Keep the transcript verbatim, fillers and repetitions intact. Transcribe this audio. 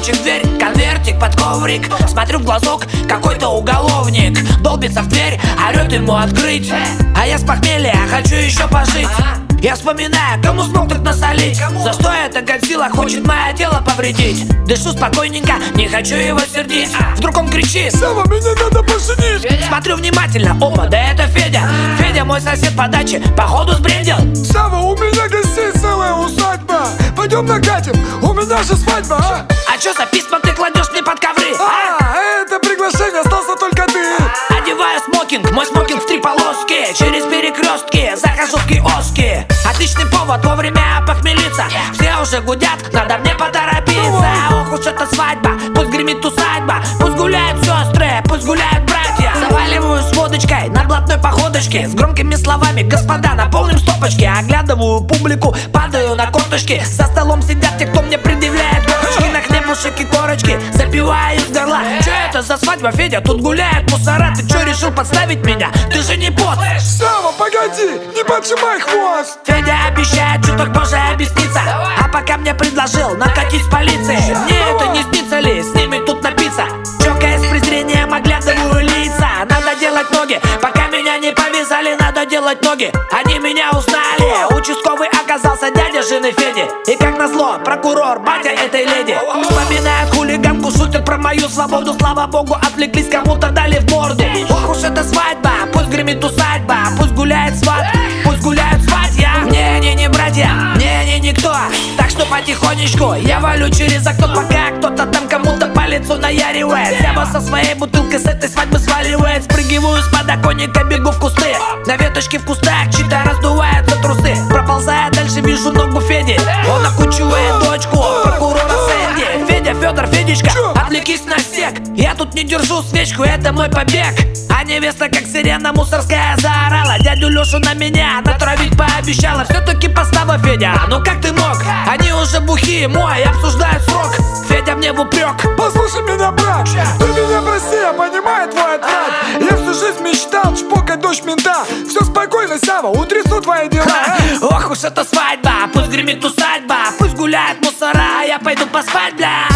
звоночек в дверь, конвертик под коврик. Смотрю в глазок, какой-то уголовник долбится в дверь, орёт ему открыть. А я с похмелья хочу еще пожить. Я вспоминаю, кому смог так насолить. За что эта Годзилла хочет мое тело повредить? Дышу спокойненько, не хочу его сердить. Вдруг он кричит: Сава, меня надо поженить. Смотрю внимательно, опа, да это Федя. Федя мой сосед по даче, походу сбрендил. Сава, у меня гостей целая усадьба. Пойдем накатим, у меня же свадьба, а? А чё за письма ты кладешь мне под ковры, а? А, это приглашение, остался только ты. Одеваю смокинг, мой смокинг в три полоски. Через перекрестки захожу в киоски. Отличный повод вовремя похмелиться. Все уже гудят, надо мне поторопиться. Ох уж эта свадьба, пусть гремит усадьба. Пусть гуляют сестры, пусть гуляют братья. Заваливаю с водочкой на блатной походочке. С громкими словами: господа, наполним стопочки. Оглядываю публику, падаю на корточки. За столом сидят те, кто мне предъявляет корочки. На хлебушек и корочки запиваю из горла. Чё это за свадьба, Федя? Тут гуляют мусора. Ты чё решил подставить меня? Ты же не бот. Сава, погоди, не поджимай хвост. Федя обещает чуток позже объясниться. А пока мне предложил накатить с полицией. Мне это не снится ли, с ними тут напиться? Чокая с презрением оглядываю лица. Надо делать ноги, пока меня не повязали. Надо делать ноги, они меня узнали. Участковый оказался дядя жены Феди. И как назло, прокурор, батя этой леди. Вспоминает хулиганку, шутят про мою свободу. Слава богу, отвлеклись, кому-то дали в морду. Ох уж эта свадьба, пусть гремит усадьба. Пусть гуляет сват, пусть гуляют сватья. Мне они не братья, мне они никто. Так что потихонечку я валю через окно, пока кто-то там кому-то по лицу наяривает. Сява со своей бутылкой с этой свадьбы сваливает. Спрыгиваю с подоконника, бегу в кусты. На веточке в кустах чьи-то раздуваются трусы. Проползая дальше, вижу ногу Феди. Он окучивает дочку прокурора Сэнди. Федя, Федор, Федечка, отвлекись на всех. Я тут не держу свечку, это мой побег. А невеста, как сирена мусорская, заорала. Дядю Лешу на меня натравить пообещала. Все-таки подстава, Федя, ну как ты мог? Они уже бухие, мой, обсуждают срок. Федя мне в упрек: послушай меня, брат, ты меня прости, я понимаю твой ответ. Я всю жизнь мечтал чпокать дочь мента. Все спокойно, Сава, утрясу твои дела. Ох уж эта свадьба, пусть гремит усадьба. Пусть гуляют мусора, а я пойду поспать, бля.